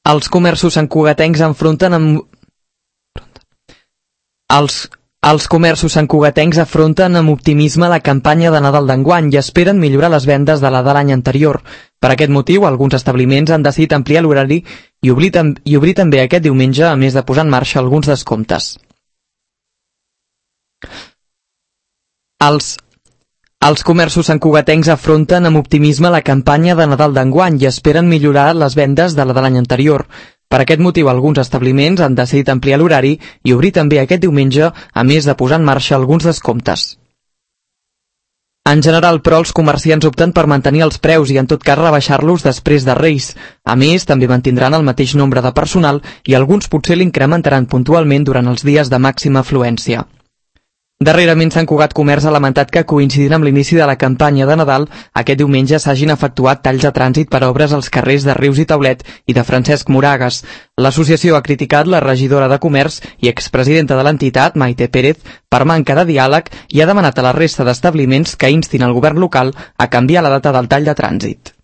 Els comerços santcugatencs afronten amb optimisme la campanya de Nadal d'enguany i esperen millorar les vendes de la de l'any anterior. Per aquest motiu, alguns establiments han decidit ampliar l'horari i obrir també aquest diumenge, a més de posar en marxa alguns descomptes. Els comerços santcugatencs afronten amb optimisme la campanya de Nadal d'enguany i esperen millorar les vendes de la de l'any anterior. Per aquest motiu, alguns establiments han decidit ampliar l'horari i obrir també aquest diumenge, a més de posar en marxa alguns descomptes. En general, però, els comerciants opten per mantenir els preus i, en tot cas, rebaixar-los després de Reis. A més, també mantindran el mateix nombre de personal i alguns potser l'incrementaran puntualment durant els dies de màxima afluència. Darrerament, Sant Cugat Comerç ha lamentat que, coincidint amb l'inici de la campanya de Nadal, aquest diumenge s'hagin efectuat talls de trànsit per obres als carrers de Rius i Taulet i de Francesc Moragas. L'associació ha criticat la regidora de Comerç i expresidenta de l'entitat, Maite Pérez, per manca de diàleg i ha demanat a la resta d'establiments que instin el govern local a canviar la data del tall de trànsit.